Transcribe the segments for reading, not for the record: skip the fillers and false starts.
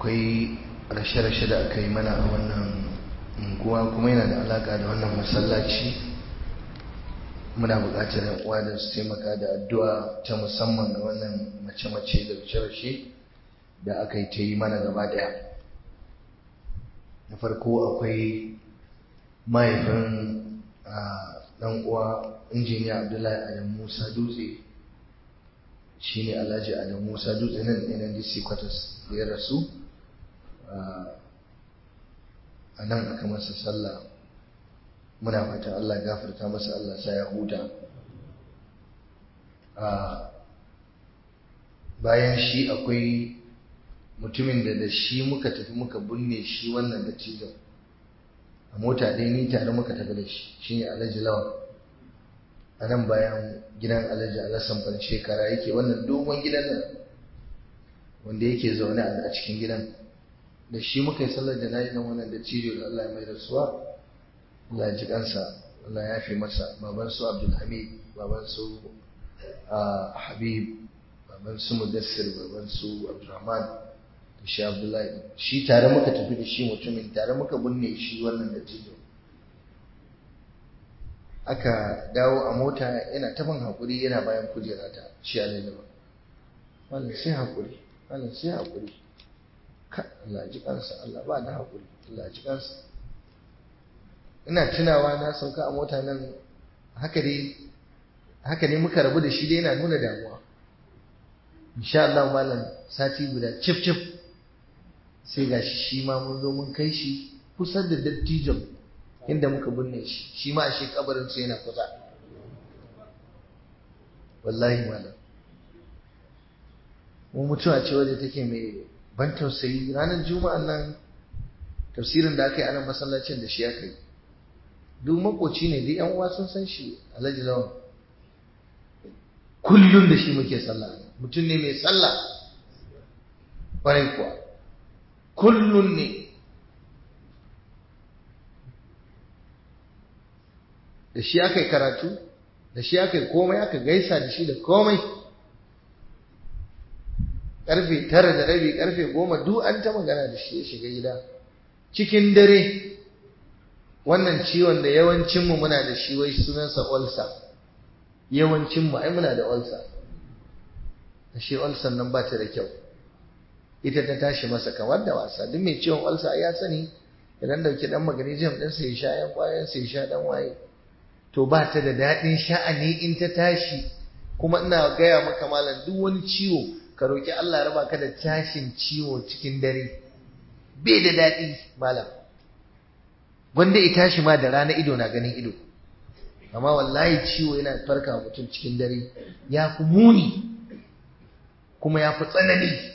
akwai rashe-rashe da aka yi mana a wannan unguwa kuma yana da alaka da wannan masallaci. Muna buƙatar yan uwa da su taimaka da addu'a ta musamman ga wannan mace-mace da rashe-rashe da aka yi ta yi mana gaba daya. Na farko akwai mahaifin ɗan uwa injiniya Abdullahi Adam Musa Dutse, shi ne Alhaji Adam Musa Dutse nan NNDC Quarters da ya rasu a nan aka masa sallah. Muna fatan Allah gafarta masa, Allah sa ya huta. Bayan shi akwai mutumin da shi muka tafi muka binne shi wannan dattijon a mota ɗaya, ni tare muka tafi da shi, shine Alhaji Lawan, a nan bayan gidan Alhaji Alassan ban shekara yake, wannan dogon gidan nan wanda yake zaune a cikin gidan. Da shi muka yi sallar jana'izar wannan dattijo da Allah ya mai rasuwa. Allah ya ji kansa, Allah ya yafe masa. Baban su Abdulhamid, baban su Habib, baban su Mudassir, baban su Abdulrahman da shi Abdullahi. Shi tare muka tafi da shi, mutumin tare muka binne shi wannan dattijo. Aka dawo a mota, yana ta ban haƙuri, yana bayan kujerata, shi a lalaba. Wannan sai haƙuri, wannan sai haƙuri. Allah ji kansa, Allah ba da haƙuri, Allah ji kansa. Ina tunawa na sauka a mota nan, haka dai muka rabu da shi dai yana nuna damuwa. Insha Allah malam sati guda cif sai gashi shi ma mun zo mun kai shi kusa da dattijon inda muka binne shi, shi ma ashe kabarin sa yana kusa. Wallahi malam mu mutuwa ce wadda take mai ban tausayi. Ranar juma'an nan tafsirin da aka yi a nan masallacin da shi aka yi. Duk makoci ne, duk yan uwa sun san shi, Alhaji Lawan. Kullum da shi muke sallah. Mutum ne mai sallah ƙwarai kuwa, kullum ne. Da shi aka yi karatu, da shi aka yi komai, aka gaisa da shi da komai. Karfe 9:30, karfe 10 duk an ta magana da shi ya shiga gida cikin dare. Wannan ciwon da yawancinmu muna da shi, wai sunansa ulcer. Yawancinmu ai muna da ulcer. Ashe ulcer nan ba ta da kyau. Ita ta tashi masa kamar da wasa. Duk mai ciwon ulcer ya sani, idan dauki dan magnesium din sai ya sha, yan kwayan sai ya sha dan waye. To ba ta da daɗin sha'ani in ta tashi. Kuma ina gaya maka malam, duk wani ciwo ka roki Allah ya raba ka da tashin ciwo cikin dare. Bai da daɗi malam. Wanda ya tashi ma da rana ido na ganin ido. Amma wallahi ciwo yana farka mutum cikin dare ya fi muni kuma ya fi tsanani.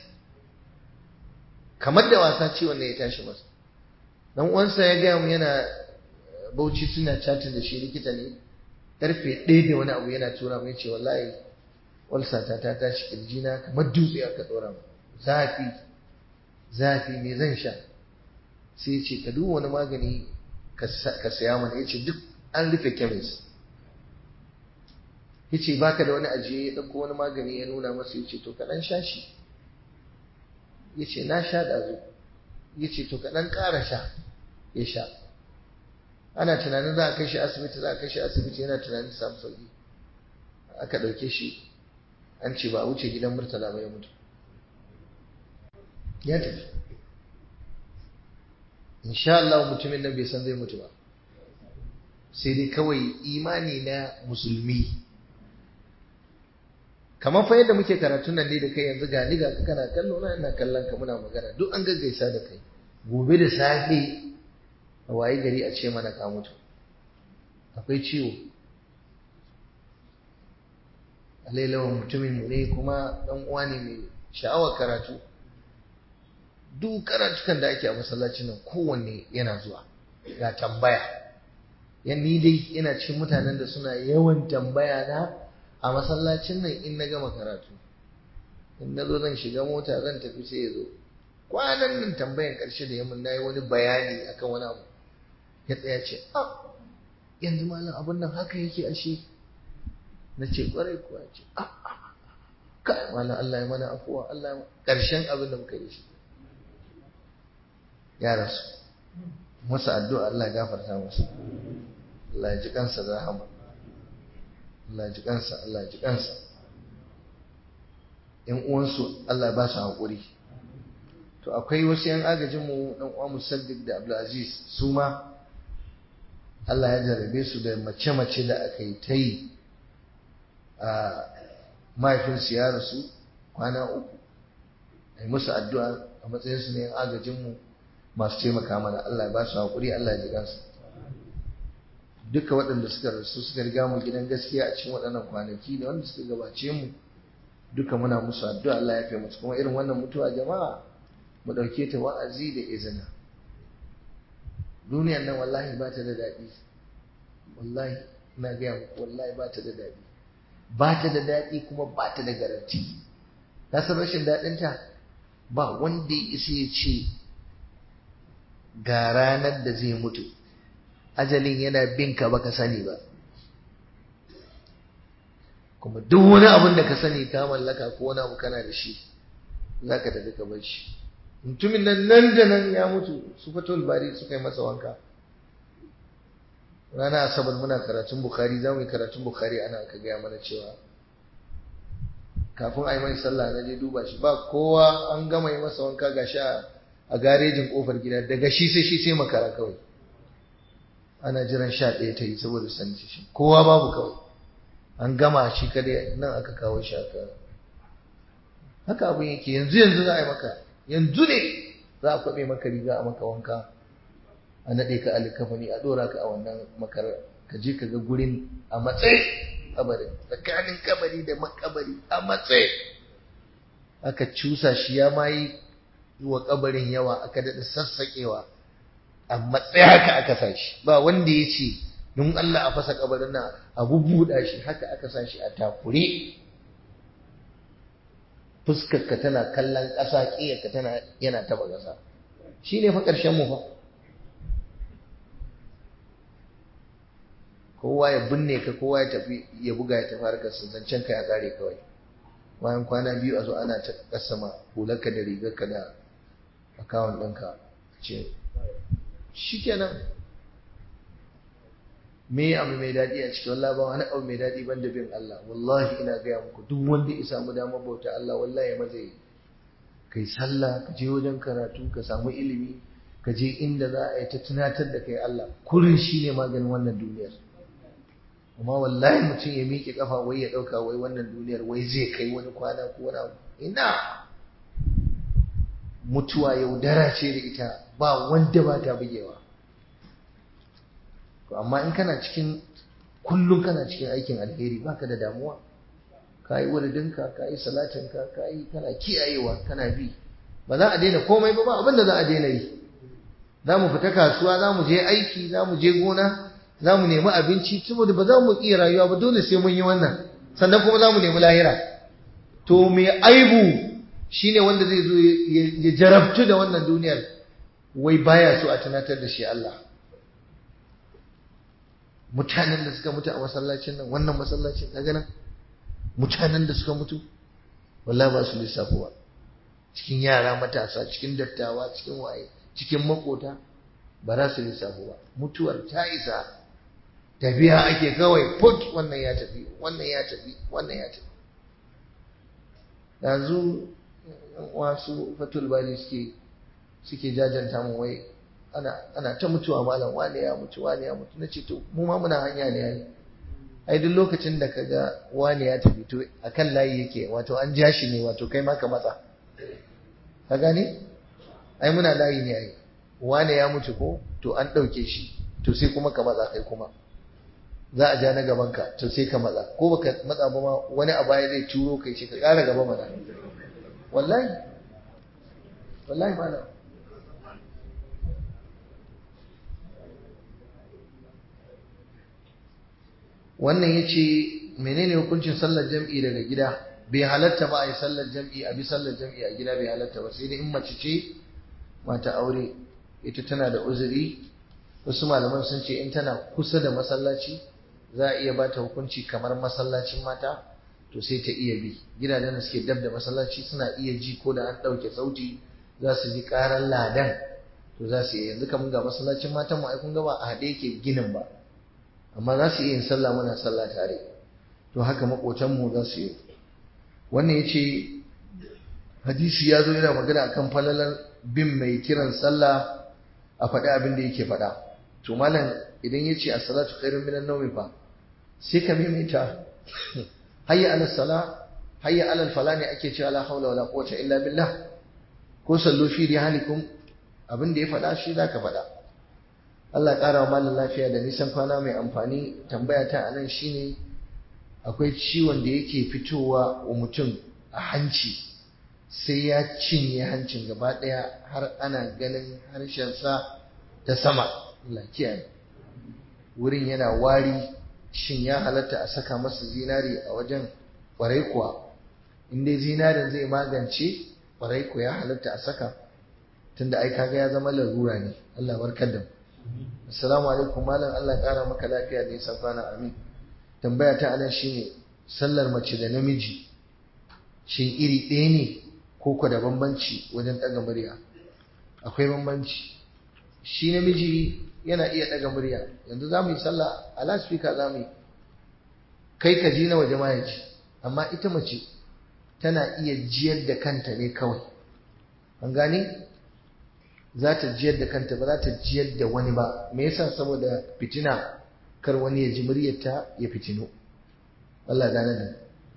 Kamar da wasa ciwon ne ya tashi masa. Dan uwansa ya gaya mu yana Bauchi, suna chatting da shi, likita ne. Karfe 1 da wani abu yana tura mai ce wallahi walsata ta tashi kirjina kamar dutse aka dora mu. Zafi me zan sha? Sai ya ce ka duba wani magani ka saya mana. Ya ce duk an rufe kemis. Ya ce baka da wani ajiye, ya ɗauko wani magani ya nuna masa. Ya ce to ka ɗan sha shi. Ya ce na sha ɗazu. Ya ce to ka ɗan ƙara sha. Ya sha. Ana tunanin za a kai shi asibiti, yana tunanin samu sauƙi. Aka ɗauke shi, an ce ba a wuce gidan Murtala ba ya mutu. Ya tafi. Insha Allah mutumin nan bai san zai mutu ba, sai dai kawai imani na musulmi. Kamar fa yadda muke karatun nan ne da kai yanzu, ga ni ga ka kana kallo na, ina kallon ka, muna magana, duk an gaggaisa da kai. Gobe da safe a waye gari a ce mana ka mutu. Akwai ciwo. Alailawan mutumin mu ne kuma dan uwa ne mai sha'awar karatu. Duk karatukan da ake a masallacin nan kowanne yana zuwa, ga tambaya. Ni dai ina cikin mutanen da suna yawan tambaya na a masallacin nan in na gama karatu. In na zo zan shiga mota zan tafi sai ya zo. Kwanan nan tambayan ƙarshe da yamma na yi wani bayani akan wani abu. Ya tsaya ce, yanzu malam abun nan haka yake ashe. Na ce ƙwarai kuwa. Ce, kai malam Allah ya mana afuwa, Allah ya ƙarshen abin da muka yi shi. ya rasu, masa addu'a Allah ya gafarta masa, Allah ya ji kansa da rahama, Allah ya ji kansa, Allah ya ji kansa. ‘Yan uwansu Allah ba su haƙuri. To akwai wasu ‘yan agajinmu ɗan uwa Musaddiq da Abdulaziz, su ma Allah ya jarabe su da mace-mace da aka yi ta yi. Mahaifinsu ya rasu kwana 3, a yi musu addu'a a matsayinsu na ‘yan agajinmu masu taimaka mana. Allah ya ba su haƙuri, Allah ya ji kansu. Duka waɗanda suka rasu suka riga mu gidan gaskiya a cikin waɗannan kwanaki da wanda suka gabace mu, duka muna musu addu'a Allah ya fi musu. Kuma irin wannan mutuwa jama'a mu ɗauke ta wa'azi da izina. Duniyar nan wallahi ba ta da daɗi, wallahi ina gaya muku, wallahi ba ta da daɗi, ba ta da daɗi kuma ba ta da garanti. Na san rashin daɗinta ba wanda ya isa ya ce ga ranar da zai mutu, ajalin yana bin ka baka sani ba, kuma duk wani abin da ka sani ka mallaka ko wani abu kana da shi za ka tafi ka bar shi. Mutumin nan da nan ya mutu, su Fatul Bari suka yi masa wanka. Rana Asabar muna karatun Bukhari, za mu yi karatun Bukhari, ana aka gaya mana cewa kafin a yi mai sallah na je duba shi, ba kowa, an gama yi masa wanka ga sha a garejin kofar gida, daga shi sai makara kawai. Ana jiran 11 ta yi saboda sanci shi, kowa babu kawai, an gama shi kadai nan aka kawo shi haka abin yake. Yanzu za a yi maka, yanzu ne za a kwaɓe maka riga a maka wanka, a naɗe ka alikafani, a ɗora ka a wannan makarar, ka je ka ga gurin a matsayi kabarin, tsakanin kabari da makabari a matsayi aka cusa shi, ya ma yi wa kabarin yawa, aka daɗa sassaƙewa a matsayi haka aka sa shi. Ba wanda ya ce don Allah a fasa kabarin nan a bubbuɗa shi, haka aka sa shi a takure. Fuskarka tana kallon ƙasa, ƙiyarka tana yana taɓa ƙasa. Shi ne fa ƙarshen mu fa. Kowa ya binne ka, kowa ya tafi ya buga ya tafi harkar zancen ka ya ƙare kawai. Bayan kwana 2 a zo ana ta kasama hularka da rigarka da akawun ɗinka, ce shi kenan. Me abu mai daɗi a cikin? Wallahi ba wani abu mai daɗi ban da bin Allah. Wallahi ina gaya muku, duk wanda ya samu damar bauta Allah, wallahi maza yi. Kai sallah, ka je wajen karatu, ka samu ilimi, ka je inda za a yi ta tunatar da kai Allah. Kurin shi ne maganin wannan duniyar. Amma wallahi mutum ya miƙe ƙafa wai ya ɗauka wai wannan duniyar wai zai kai wani kwana ko wani abu. Ina mutuwa yaudara ce da ita, ba wanda ba ta bugewa. Amma in kana cikin, kullum kana cikin aikin alheri, baka da damuwa, ka yi wuridinka, ka yi salatinka, ka yi, kana kiyayewa, kana bi, ba za a daina komai ba abin da za a daina yi. Za mu fita kasuwa, za mu je aiki, za mu je gona, za mu nemi abinci, saboda ba za mu iya rayuwa ba, dole sai mun yi wannan, sannan kuma za mu nemi lahira. To mai aibu shine wanda zai zo ya jarabtu da wannan duniyar, wai baya so a tunatar da shi Allah. Mutanen da suka mutu a masallacin nan, wannan masallacin kaga nan, mutanen da suka mutu wallahi ba su lissafuwa, cikin yara matasa, cikin dattawa, cikin waye, cikin makota, ba za su lissafu ba. Mutuwar ta isa, tafiya ake kawai, put, wannan ya tafi, wannan ya tafi, wannan ya tafi. Yanzu wasu Fatul Bari suke jajanta mu, wai ana ta mutuwa malam, wane ya mutu, wane ya mutu. Nace to mu ma muna hanya ne yayi. Ai duk lokacin da kaga wane ya tafi to akan layi yake, wato an ja shi ne, wato kai ma ka matsa. Ka gane? Ai muna layi ne ai. Wane ya mutu ko to an dauke shi, to sai kuma ka matsa kai kuma. Za a ja na gaban ka, to sai ka matsa. Ko baka matsa ba ma wani a baya zai turo kai shi ka ƙara gaba mana. Wallahi malam. Wannan ya ce menene hukuncin sallar jam'i daga gida? Bai halatta ba a yi sallar jam'i, a bi sallar jam'i a gida bai halatta ba, sai dai in mace ce mata aure, ita tana da uzuri. Wasu malaman sun ce in tana kusa da masallaci za a iya bata hukunci kamar masallacin mata, to sai ta iya bi. Gidajen da suke dab da masallaci suna iya ji, ko da an ɗauke sauti za su ji ƙarar ladan, to za su iya. Yanzu kamar ga masallacin matan mu ai kun ga ba a haɗe yake ginin ba, amma za su iya yin sallah muna sallah tare. To haka makotan mu za su yi. Wannan yace hadisi ya zo yana magana akan falalar bin mai kiran sallah a faɗi abin da yake faɗa. To malam idan yace as-salatu khairun minan nawmi fa sai ka maimaita hayya ala sala hayya ala fala ne ake cewa la haula wala quwwata illa billah, ko sallu fi rihalikum, abin da ya faɗa shi zaka faɗa. Allah ya ƙara wa malam lafiya da nisan kwana mai amfani. Tambaya ta anan shine akwai ciwon da yake fitowa wa mutum a hanci sai ya cinye hancin gaba ɗaya har ana ganin harshensa ta sama. Allah kiyaye. Wurin yana wari, shin ya halatta a saka masa zinari a wajen? Ƙwarai kuwa, in dai zinarin zai magance, ƙwarai kuwa ya halatta a saka, tunda ai kaga ya zama larura ne. Allah barkar da mu. Assalamu alaikum malam, Allah ya ƙara maka lafiya da nisan kwana, amin. Tambaya ta anan shine sallar mace da namiji shin iri ɗaya ne ko ko da bambanci wajen ɗaga murya? Akwai bambanci. Shi namiji yana iya ɗaga murya. Yanzu za mu yi sallah a loudspeaker za mu yi, kai ka ji na waje ma ya ji, amma ita mace tana iya jiyar da kanta ne kawai. An gane? Za ta jiyar da kanta, ba za ta jiyar da wani ba. Me yasa? Saboda fitina, kar wani ya ji muryarta ya fitino. Allah gane da.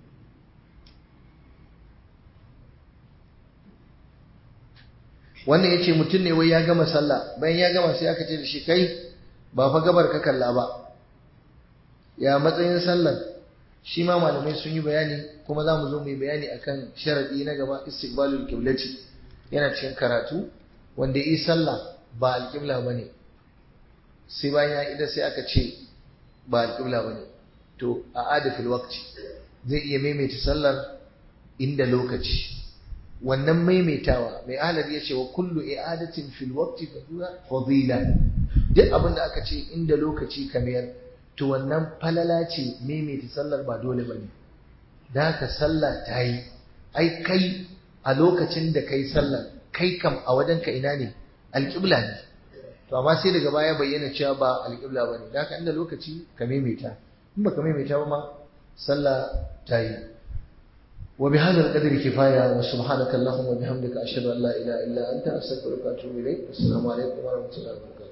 Wannan yace mutum ne wai ya gama sallah, bayan ya gama sai aka ce da shi kai ba fa gabar ka kalla ba, ya matsayin sallar? Shi ma malamai sun yi bayani, kuma za mu zo mu yi bayani akan sharadi na gaba, istiqbalul qiblati, yana cikin karatu. Wanda yi sallah ba alqibla bane, sai bayan ya ida sai aka ce ba alqibla bane, to a adafil waqti zai iya maimaita sallar inda lokaci. Wannan maimaitawa mai ahalar ya ce wa kullu i'adatin fil waqti fadila, duk abin da aka ce inda lokaci kamar, to wannan falala ce. Maimaita sallar ba dole bane, da haka sallah ta yi. Ai kai a lokacin da kai sallar, kai kam a wajen ka ina ne? Alƙibla ne. To amma sai daga baya bayyana cewa ba alƙibla bane, da haka inda lokaci ka maimaita, in baka maimaita ba ma sallah ta yi. وبهذا القدر كفاية، وسبحانك اللهم وبحمدك أشهد أن لا إله إلا أنت أستغفرك وأتوب إليك. السلام عليكم ورحمة الله وبركاته.